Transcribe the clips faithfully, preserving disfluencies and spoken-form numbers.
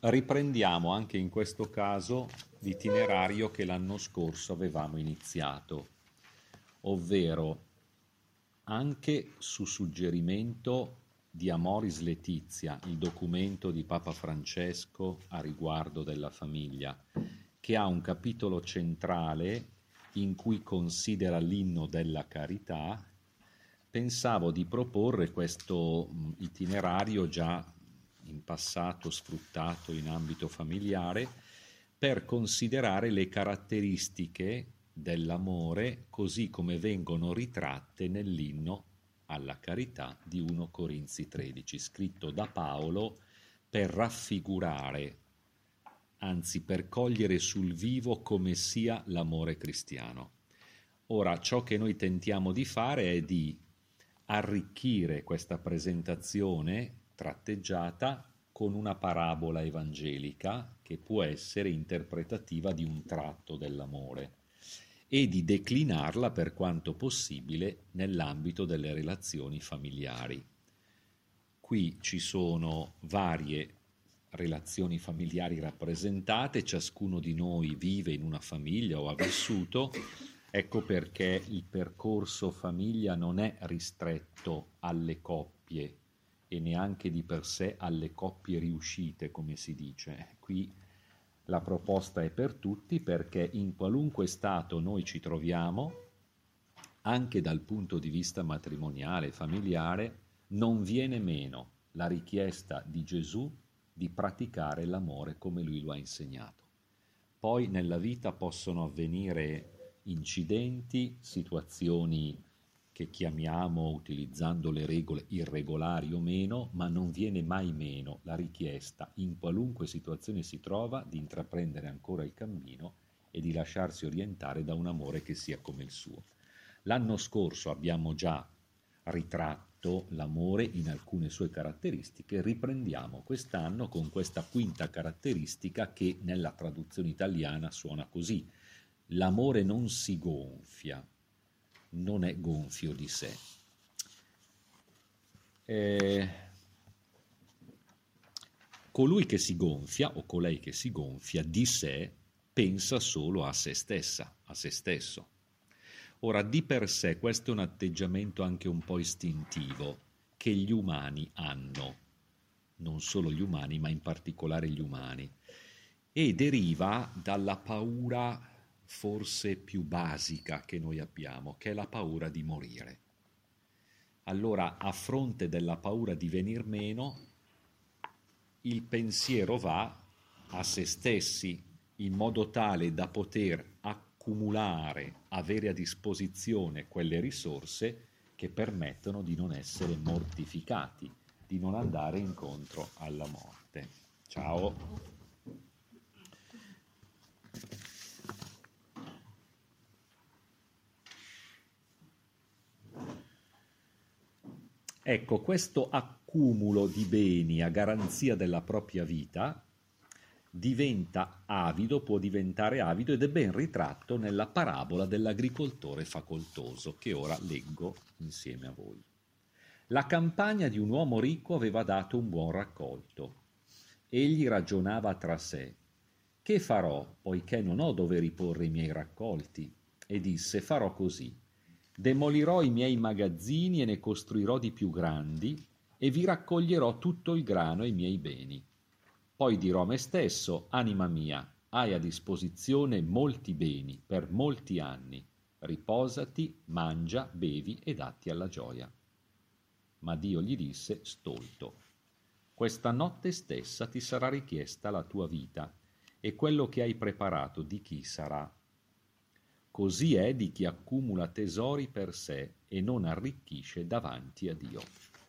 riprendiamo anche in questo caso l'itinerario che l'anno scorso avevamo iniziato, ovvero anche su suggerimento di Amoris Laetitia, il documento di Papa Francesco a riguardo della famiglia, che ha un capitolo centrale in cui considera l'inno della carità. Pensavo di proporre questo itinerario già in passato sfruttato in ambito familiare per considerare le caratteristiche dell'amore così come vengono ritratte nell'inno alla carità di primo Corinzi tredici, scritto da Paolo per raffigurare, anzi per cogliere sul vivo come sia l'amore cristiano. Ora, ciò che noi tentiamo di fare è di arricchire questa presentazione tratteggiata con una parabola evangelica che può essere interpretativa di un tratto dell'amore e di declinarla per quanto possibile nell'ambito delle relazioni familiari. Qui ci sono varie relazioni familiari rappresentate, ciascuno di noi vive in una famiglia o ha vissuto. Ecco perché il percorso famiglia non è ristretto alle coppie e neanche di per sé alle coppie riuscite, come si dice. Qui la proposta è per tutti, perché in qualunque stato noi ci troviamo, anche dal punto di vista matrimoniale, familiare, non viene meno la richiesta di Gesù di praticare l'amore come lui lo ha insegnato. Poi nella vita possono avvenire incidenti, situazioni che chiamiamo, utilizzando le regole, irregolari o meno, ma non viene mai meno la richiesta, in qualunque situazione si trova, di intraprendere ancora il cammino e di lasciarsi orientare da un amore che sia come il suo. L'anno scorso abbiamo già ritratto l'amore in alcune sue caratteristiche, riprendiamo quest'anno con questa quinta caratteristica che nella traduzione italiana suona così: l'amore non si gonfia, non è gonfio di sé. Eh, colui che si gonfia o colei che si gonfia di sé pensa solo a se stessa, a se stesso. Ora, di per sé questo è un atteggiamento anche un po' istintivo che gli umani hanno, non solo gli umani, ma in particolare gli umani, e deriva dalla paura forse più basica che noi abbiamo, che è la paura di morire. Allora, a fronte della paura di venir meno, il pensiero va a se stessi in modo tale da poter accumulare, avere a disposizione quelle risorse che permettono di non essere mortificati, di non andare incontro alla morte. Ciao. Ecco, questo accumulo di beni a garanzia della propria vita diventa avido, può diventare avido, ed è ben ritratto nella parabola dell'agricoltore facoltoso, che ora leggo insieme a voi. La campagna di un uomo ricco aveva dato un buon raccolto. Egli ragionava tra sé: che farò, poiché non ho dove riporre i miei raccolti? E disse: farò così. Demolirò i miei magazzini e ne costruirò di più grandi, e vi raccoglierò tutto il grano e i miei beni. Poi dirò a me stesso: anima mia, hai a disposizione molti beni per molti anni. Riposati, mangia, bevi e datti alla gioia. Ma Dio gli disse, stolto: questa notte stessa ti sarà richiesta la tua vita, e quello che hai preparato di chi sarà? Così è di chi accumula tesori per sé e non arricchisce davanti a Dio.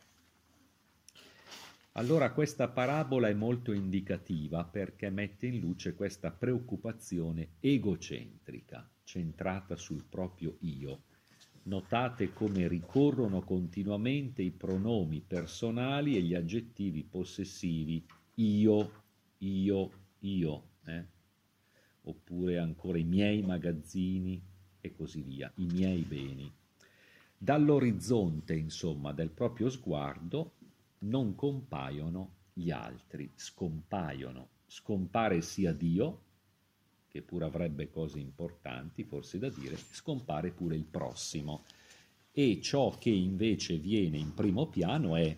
Allora questa parabola è molto indicativa perché mette in luce questa preoccupazione egocentrica, centrata sul proprio io. Notate come ricorrono continuamente i pronomi personali e gli aggettivi possessivi io, io, io, eh? Oppure ancora i miei magazzini e così via, i miei beni. Dall'orizzonte, insomma, del proprio sguardo non compaiono gli altri, scompaiono scompare sia Dio, che pure avrebbe cose importanti forse da dire, scompare pure il prossimo. E ciò che invece viene in primo piano è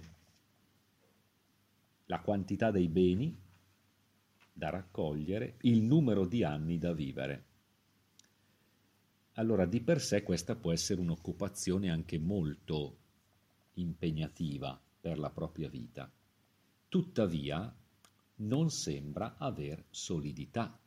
la quantità dei beni da raccogliere, il numero di anni da vivere. Allora, di per sé questa può essere un'occupazione anche molto impegnativa per la propria vita. Tuttavia, non sembra aver solidità.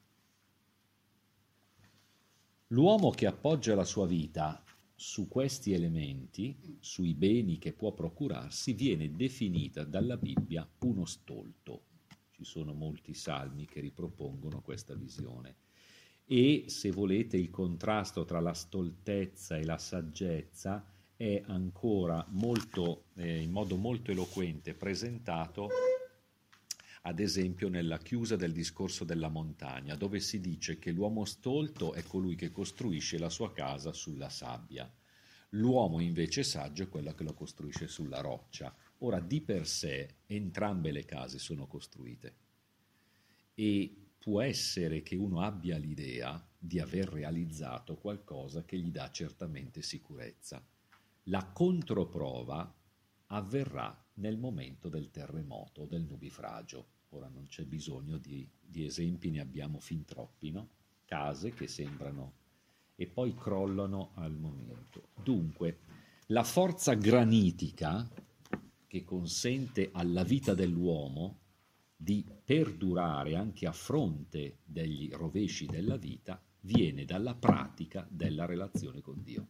L'uomo che appoggia la sua vita su questi elementi, sui beni che può procurarsi, viene definita dalla Bibbia uno stolto. Ci sono molti salmi che ripropongono questa visione. E, se volete, il contrasto tra la stoltezza e la saggezza è ancora molto, eh, in modo molto eloquente presentato, ad esempio, nella chiusa del discorso della montagna, dove si dice che l'uomo stolto è colui che costruisce la sua casa sulla sabbia. L'uomo invece saggio è quello che lo costruisce sulla roccia. Ora, di per sé, entrambe le case sono costruite. E può essere che uno abbia l'idea di aver realizzato qualcosa che gli dà certamente sicurezza. La controprova avverrà nel momento del terremoto, del nubifragio. Ora non c'è bisogno di, di esempi, ne abbiamo fin troppi, no? Case che sembrano e poi crollano al momento. Dunque, la forza granitica che consente alla vita dell'uomo di perdurare anche a fronte degli rovesci della vita viene dalla pratica della relazione con Dio.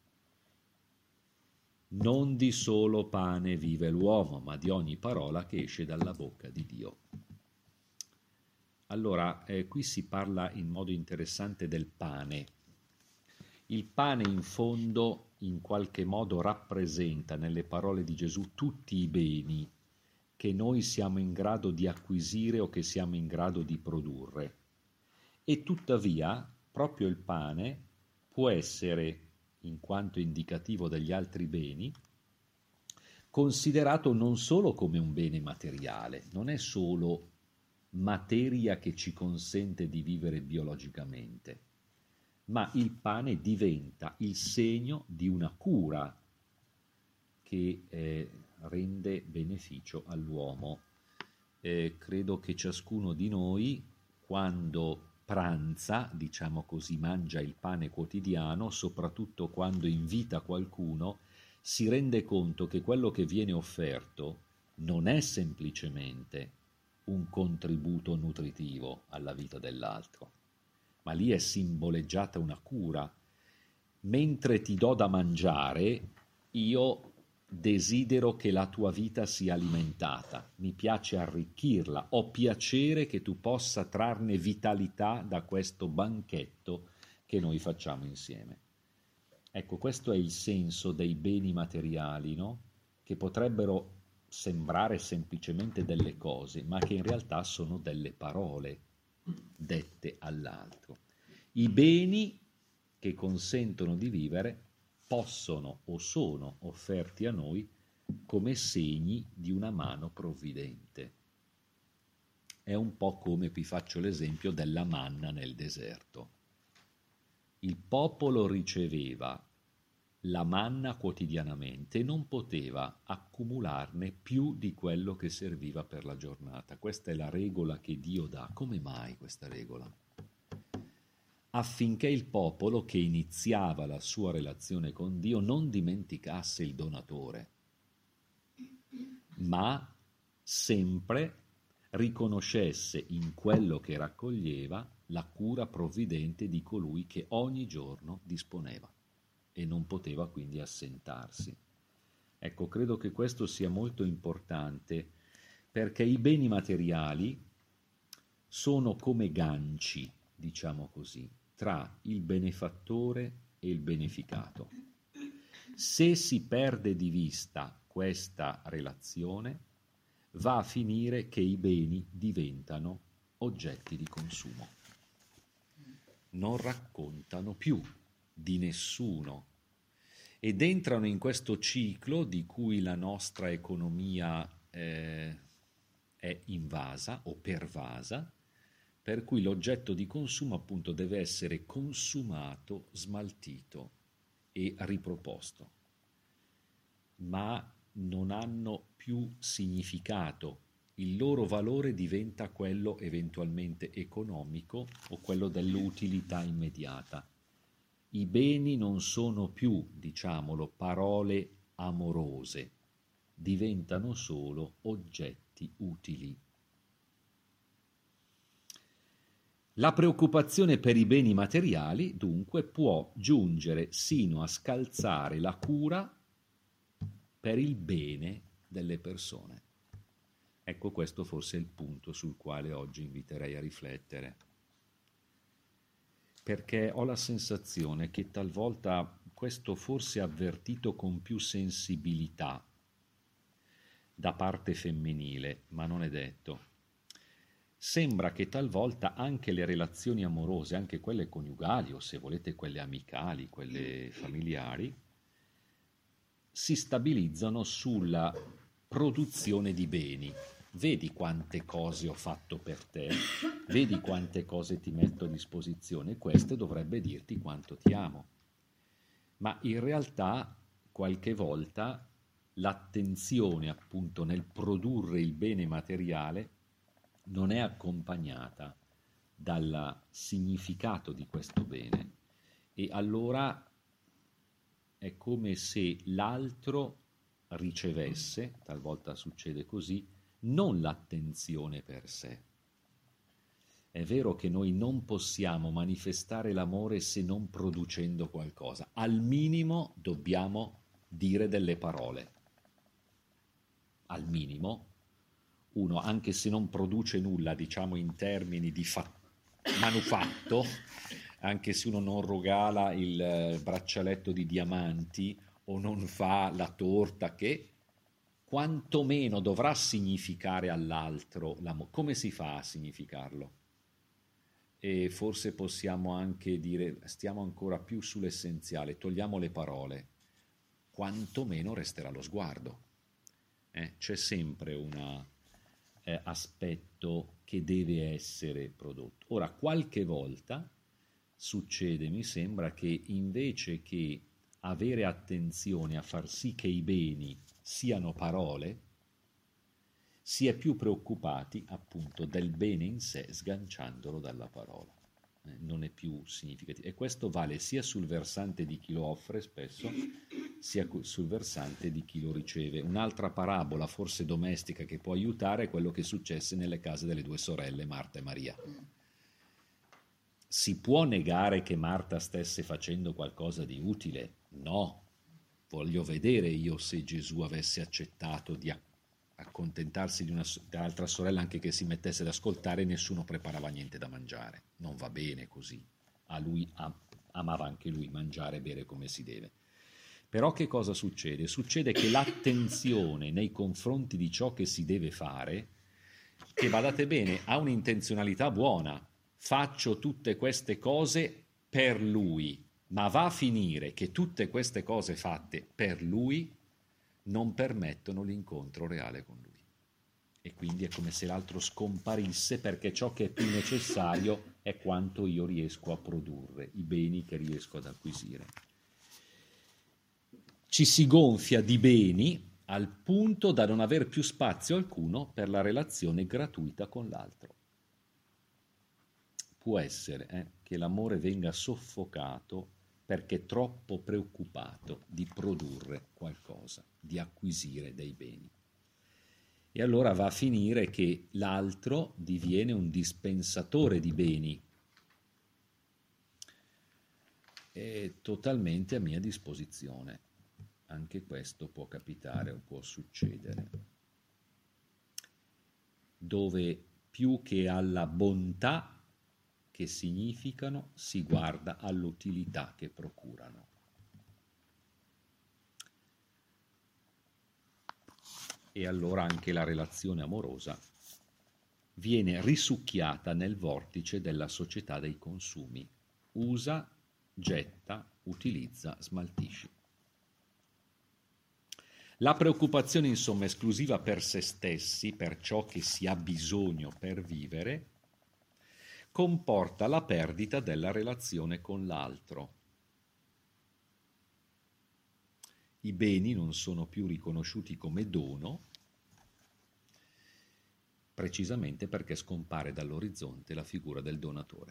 Non di solo pane vive l'uomo, ma di ogni parola che esce dalla bocca di Dio. Allora, eh, qui si parla in modo interessante del pane. Il pane in fondo in qualche modo rappresenta nelle parole di Gesù tutti i beni che noi siamo in grado di acquisire o che siamo in grado di produrre. E tuttavia, proprio il pane può essere, in quanto indicativo degli altri beni, considerato non solo come un bene materiale, non è solo materia che ci consente di vivere biologicamente, ma il pane diventa il segno di una cura che eh, rende beneficio all'uomo. Eh, credo che ciascuno di noi, quando pranza, diciamo così, mangia il pane quotidiano, soprattutto quando invita qualcuno, si rende conto che quello che viene offerto non è semplicemente un contributo nutritivo alla vita dell'altro, ma lì è simboleggiata una cura. Mentre ti do da mangiare, io desidero che la tua vita sia alimentata, mi piace arricchirla, ho piacere che tu possa trarne vitalità da questo banchetto che noi facciamo insieme. Ecco, questo è il senso dei beni materiali, no? Che potrebbero sembrare semplicemente delle cose, ma che in realtà sono delle parole dette all'altro. I beni che consentono di vivere possono o sono offerti a noi come segni di una mano provvidente. È un po' come, vi faccio l'esempio della manna nel deserto. Il popolo riceveva la manna quotidianamente e non poteva accumularne più di quello che serviva per la giornata. Questa è la regola che Dio dà. Come mai questa regola? Affinché il popolo che iniziava la sua relazione con Dio non dimenticasse il donatore, ma sempre riconoscesse in quello che raccoglieva la cura provvidente di colui che ogni giorno disponeva e non poteva quindi assentarsi. Ecco, credo che questo sia molto importante, perché i beni materiali sono come ganci, diciamo così, tra il benefattore e il beneficato. Se si perde di vista questa relazione, va a finire che i beni diventano oggetti di consumo. Non raccontano più di nessuno ed entrano in questo ciclo di cui la nostra economia eh, è invasa o pervasa, per cui l'oggetto di consumo appunto deve essere consumato, smaltito e riproposto, ma non hanno più significato. Il loro valore diventa quello eventualmente economico o quello dell'utilità immediata. I beni non sono più, diciamolo, parole amorose, diventano solo oggetti utili. La preoccupazione per i beni materiali, dunque, può giungere sino a scalzare la cura per il bene delle persone. Ecco, questo forse è il punto sul quale oggi inviterei a riflettere, perché ho la sensazione che talvolta questo forse è avvertito con più sensibilità da parte femminile, ma non è detto. Sembra che talvolta anche le relazioni amorose, anche quelle coniugali o se volete quelle amicali, quelle familiari, si stabilizzano sulla produzione di beni. Vedi quante cose ho fatto per te, vedi quante cose ti metto a disposizione, questo dovrebbe dirti quanto ti amo. Ma in realtà qualche volta l'attenzione appunto nel produrre il bene materiale non è accompagnata dal significato di questo bene e allora è come se l'altro ricevesse, talvolta succede così, non l'attenzione per sé. È vero che noi non possiamo manifestare l'amore se non producendo qualcosa, al minimo dobbiamo dire delle parole, al minimo. Uno, anche se non produce nulla, diciamo in termini di fa- manufatto, anche se uno non regala il braccialetto di diamanti o non fa la torta, che quantomeno dovrà significare all'altro l'amore. Come si fa a significarlo? E forse possiamo anche dire, stiamo ancora più sull'essenziale, togliamo le parole, quantomeno resterà lo sguardo. Eh, c'è sempre un eh, aspetto che deve essere prodotto. Ora, qualche volta succede, mi sembra, che invece che avere attenzione a far sì che i beni siano parole, si è più preoccupati appunto del bene in sé, sganciandolo dalla parola. Eh, non è più significativo. E questo vale sia sul versante di chi lo offre spesso, sia sul versante di chi lo riceve. Un'altra parabola, forse domestica, che può aiutare è quello che successe nelle case delle due sorelle, Marta e Maria. Si può negare che Marta stesse facendo qualcosa di utile? No. Voglio vedere io se Gesù avesse accettato di accontentarsi di un'altra sorella, anche che si mettesse ad ascoltare, e nessuno preparava niente da mangiare. Non va bene così. A lui amava anche lui mangiare e bere come si deve. Però che cosa succede? Succede che l'attenzione nei confronti di ciò che si deve fare, che badate bene, ha un'intenzionalità buona. Faccio tutte queste cose per lui, ma va a finire che tutte queste cose fatte per lui non permettono l'incontro reale con lui. E quindi è come se l'altro scomparisse, perché ciò che è più necessario è quanto io riesco a produrre, i beni che riesco ad acquisire. Ci si gonfia di beni al punto da non aver più spazio alcuno per la relazione gratuita con l'altro. Può essere eh, che l'amore venga soffocato perché è troppo preoccupato di produrre qualcosa, di acquisire dei beni. E allora va a finire che l'altro diviene un dispensatore di beni, è totalmente a mia disposizione. Anche questo può capitare o può succedere, dove più che alla bontà che significano si guarda all'utilità che procurano. E allora anche la relazione amorosa viene risucchiata nel vortice della società dei consumi. Usa, getta, utilizza, smaltisci. La preoccupazione, insomma, esclusiva per se stessi, per ciò che si ha bisogno per vivere, comporta la perdita della relazione con l'altro. I beni non sono più riconosciuti come dono, precisamente perché scompare dall'orizzonte la figura del donatore.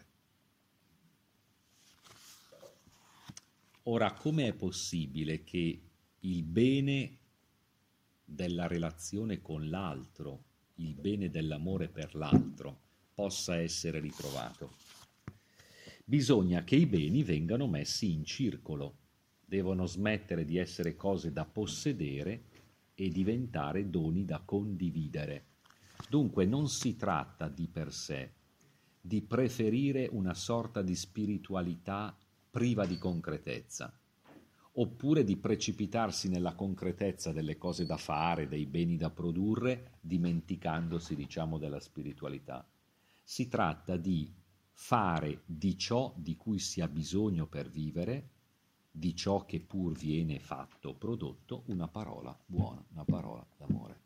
Ora, come è possibile che il bene della relazione con l'altro, il bene dell'amore per l'altro, possa essere ritrovato? Bisogna che i beni vengano messi in circolo, devono smettere di essere cose da possedere e diventare doni da condividere. Dunque non si tratta di per sé di preferire una sorta di spiritualità priva di concretezza, oppure di precipitarsi nella concretezza delle cose da fare, dei beni da produrre, dimenticandosi, diciamo, della spiritualità. Si tratta di fare di ciò di cui si ha bisogno per vivere, di ciò che pur viene fatto, prodotto, una parola buona, una parola d'amore.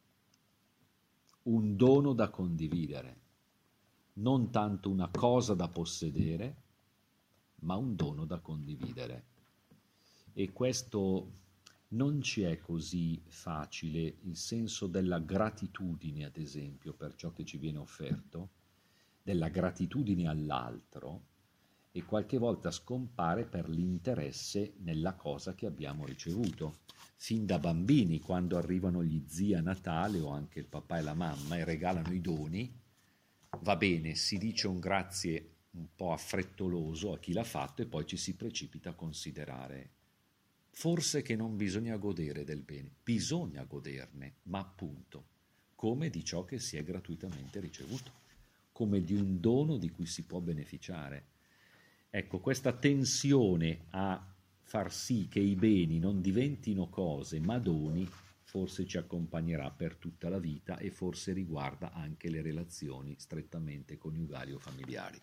Un dono da condividere, non tanto una cosa da possedere, ma un dono da condividere. E questo non ci è così facile, il senso della gratitudine, ad esempio, per ciò che ci viene offerto, della gratitudine all'altro, e qualche volta scompare per l'interesse nella cosa che abbiamo ricevuto. Fin da bambini, quando arrivano gli zii a Natale o anche il papà e la mamma e regalano i doni, va bene, si dice un grazie un po' affrettoloso a chi l'ha fatto e poi ci si precipita a considerare forse che non bisogna godere del bene, bisogna goderne, ma appunto come di ciò che si è gratuitamente ricevuto, come di un dono di cui si può beneficiare. Ecco, questa tensione a far sì che i beni non diventino cose ma doni forse ci accompagnerà per tutta la vita e forse riguarda anche le relazioni strettamente coniugali o familiari.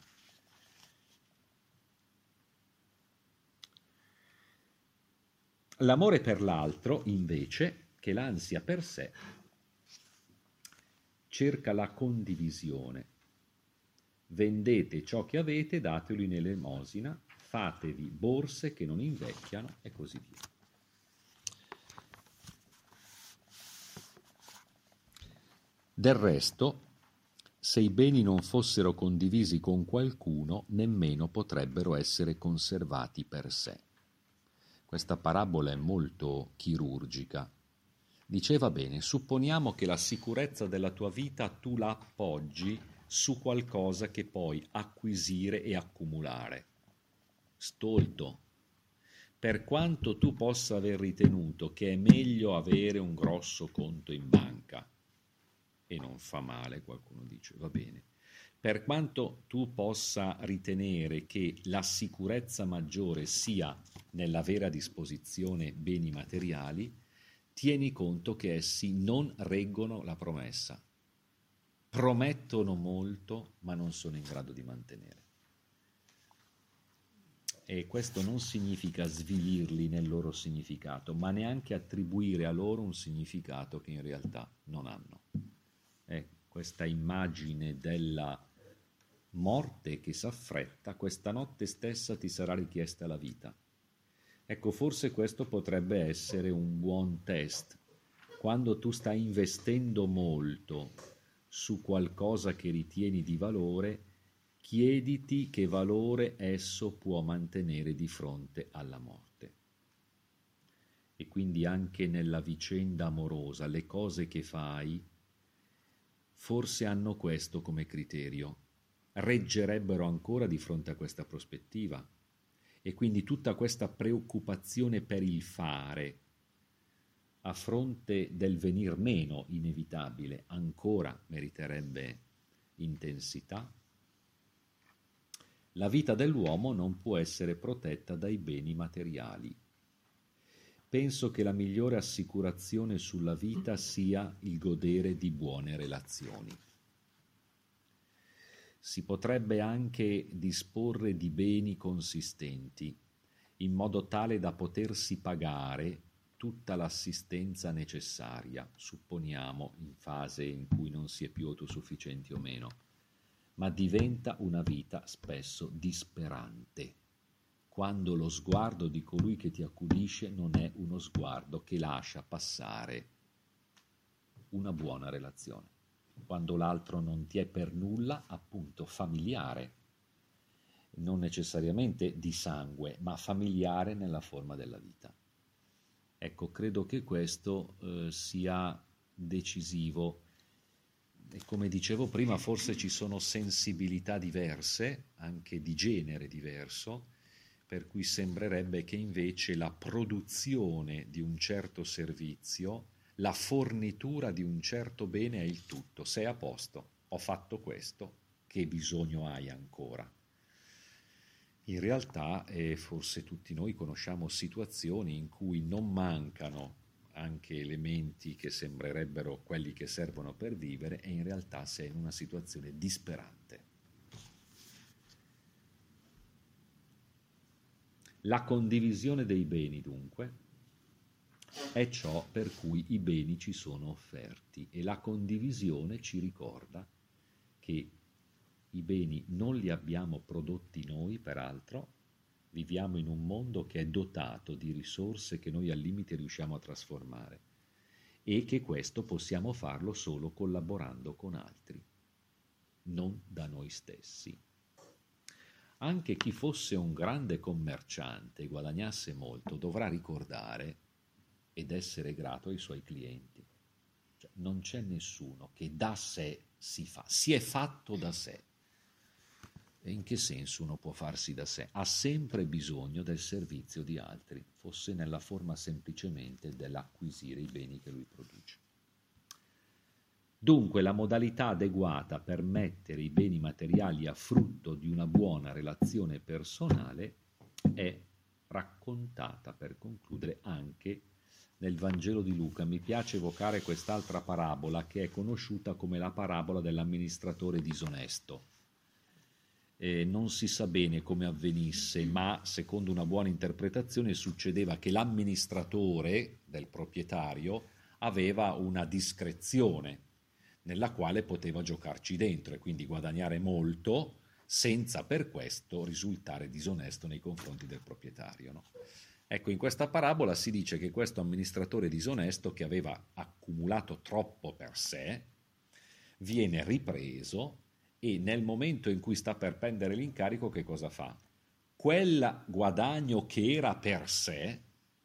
L'amore per l'altro, invece, che l'ansia per sé, cerca la condivisione. Vendete ciò che avete, datelo in elemosina, fatevi borse che non invecchiano e così via. Del resto, se i beni non fossero condivisi con qualcuno, nemmeno potrebbero essere conservati per sé. Questa parabola è molto chirurgica. Diceva bene, supponiamo che la sicurezza della tua vita tu la appoggi su qualcosa che puoi acquisire e accumulare. Stolto. Per quanto tu possa aver ritenuto che è meglio avere un grosso conto in banca, e non fa male, qualcuno dice, va bene, per quanto tu possa ritenere che la sicurezza maggiore sia nell'avere a disposizione beni materiali, tieni conto che essi non reggono la promessa. Promettono molto, ma non sono in grado di mantenere. E questo non significa svilirli nel loro significato, ma neanche attribuire a loro un significato che in realtà non hanno. Eh, questa immagine della morte che s'affretta, questa notte stessa ti sarà richiesta la vita. Ecco, forse questo potrebbe essere un buon test. Quando tu stai investendo molto su qualcosa che ritieni di valore, chiediti che valore esso può mantenere di fronte alla morte. E quindi anche nella vicenda amorosa, le cose che fai forse hanno questo come criterio, reggerebbero ancora di fronte a questa prospettiva. E quindi tutta questa preoccupazione per il fare a fronte del venir meno inevitabile ancora meriterebbe intensità. La vita dell'uomo non può essere protetta dai beni materiali. Penso che la migliore assicurazione sulla vita sia il godere di buone relazioni. Si potrebbe anche disporre di beni consistenti, in modo tale da potersi pagare tutta l'assistenza necessaria, supponiamo in fase in cui non si è più autosufficienti o meno. ma diventa una vita spesso disperante, quando lo sguardo di colui che ti accudisce non è uno sguardo che lascia passare una buona relazione, quando l'altro non ti è per nulla, appunto, familiare, non necessariamente di sangue, ma familiare nella forma della vita. Ecco, credo che questo eh, sia decisivo. E come dicevo prima, forse ci sono sensibilità diverse, anche di genere diverso, per cui sembrerebbe che invece la produzione di un certo servizio, la fornitura di un certo bene è il tutto. Sei a posto, ho fatto questo, che bisogno hai ancora? In realtà, eh, forse tutti noi conosciamo situazioni in cui non mancano anche elementi che sembrerebbero quelli che servono per vivere e in realtà sei in una situazione disperante. La condivisione dei beni, dunque, è ciò per cui i beni ci sono offerti e la condivisione ci ricorda che i beni non li abbiamo prodotti noi, peraltro, viviamo in un mondo che è dotato di risorse che noi al limite riusciamo a trasformare e che questo possiamo farlo solo collaborando con altri, non da noi stessi. Anche chi fosse un grande commerciante e guadagnasse molto dovrà ricordare ed essere grato ai suoi clienti. Cioè, non c'è nessuno che da sé si fa, si è fatto da sé. E in che senso uno può farsi da sé? Ha sempre bisogno del servizio di altri, fosse nella forma semplicemente dell'acquisire i beni che lui produce. Dunque la modalità adeguata per mettere i beni materiali a frutto di una buona relazione personale è raccontata, per concludere, anche nel Vangelo di Luca. Mi piace evocare quest'altra parabola che è conosciuta come la parabola dell'amministratore disonesto. Eh, non si sa bene come avvenisse, ma secondo una buona interpretazione succedeva che l'amministratore del proprietario aveva una discrezione nella quale poteva giocarci dentro e quindi guadagnare molto senza per questo risultare disonesto nei confronti del proprietario, no? Ecco, in questa parabola si dice che questo amministratore disonesto, che aveva accumulato troppo per sé, viene ripreso e nel momento in cui sta per prendere l'incarico, che cosa fa? Quel guadagno che era per sé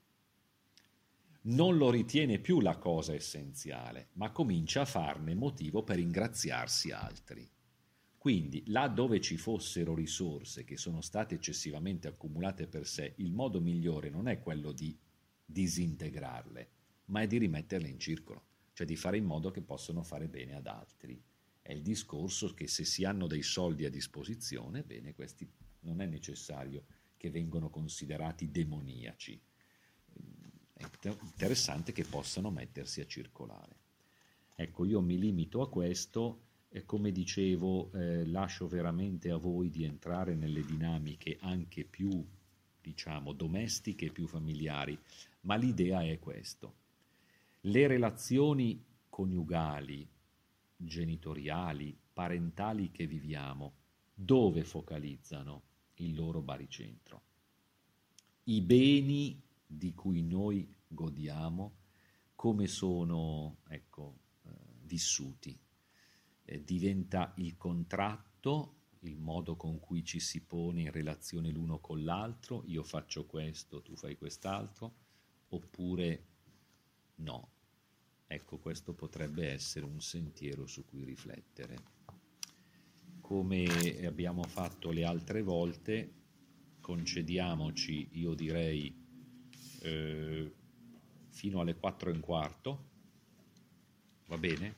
non lo ritiene più la cosa essenziale, ma comincia a farne motivo per ingraziarsi altri. Quindi, là dove ci fossero risorse che sono state eccessivamente accumulate per sé, il modo migliore non è quello di disintegrarle, ma è di rimetterle in circolo, cioè di fare in modo che possano fare bene ad altri. È il discorso che se si hanno dei soldi a disposizione, bene, questi non è necessario che vengano considerati demoniaci. È interessante che possano mettersi a circolare. Ecco, io mi limito a questo e come dicevo eh, lascio veramente a voi di entrare nelle dinamiche anche più, diciamo, domestiche e più familiari, ma l'idea è questo. Le relazioni coniugali, genitoriali, parentali che viviamo, dove focalizzano il loro baricentro? I beni di cui noi godiamo, come sono, ecco, eh, vissuti. Eh, diventa il contratto, il modo con cui ci si pone in relazione l'uno con l'altro, io faccio questo, tu fai quest'altro, oppure no. Ecco, questo potrebbe essere un sentiero su cui riflettere. Come abbiamo fatto le altre volte, concediamoci, io direi, eh, fino alle quattro e un quarto, va bene?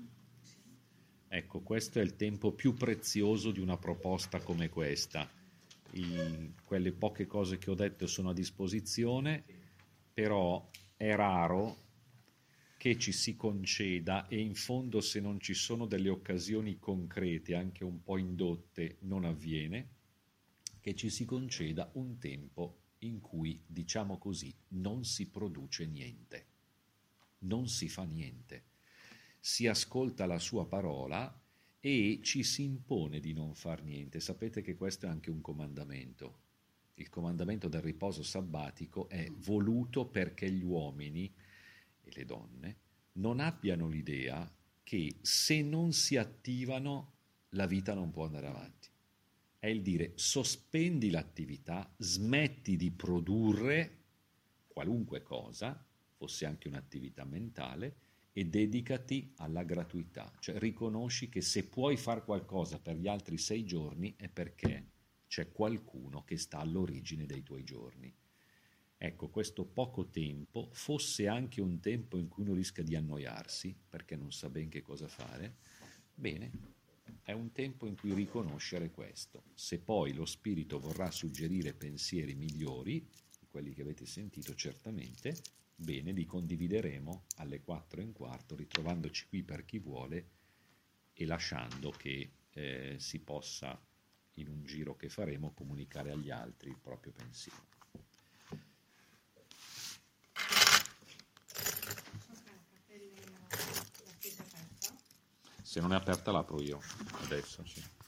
Ecco, questo è il tempo più prezioso di una proposta come questa. I, quelle poche cose che ho detto sono a disposizione, però è raro che ci si conceda, e in fondo se non ci sono delle occasioni concrete, anche un po' indotte, non avviene, che ci si conceda un tempo in cui, diciamo così, non si produce niente, non si fa niente. Si ascolta la sua parola e ci si impone di non far niente. Sapete che questo è anche un comandamento. Il comandamento del riposo sabbatico è voluto perché gli uomini e le donne non abbiano l'idea che se non si attivano la vita non può andare avanti. È il dire sospendi l'attività, smetti di produrre qualunque cosa, fosse anche un'attività mentale, e dedicati alla gratuità, cioè riconosci che se puoi fare qualcosa per gli altri sei giorni è perché c'è qualcuno che sta all'origine dei tuoi giorni. Ecco, questo poco tempo, fosse anche un tempo in cui uno rischia di annoiarsi perché non sa ben che cosa fare, bene, è un tempo in cui riconoscere questo. Se poi lo spirito vorrà suggerire pensieri migliori, quelli che avete sentito certamente, bene, li condivideremo alle quattro e un quarto, ritrovandoci qui per chi vuole e lasciando che eh, si possa, in un giro che faremo, comunicare agli altri il proprio pensiero. Se non è aperta l'apro io, adesso sì.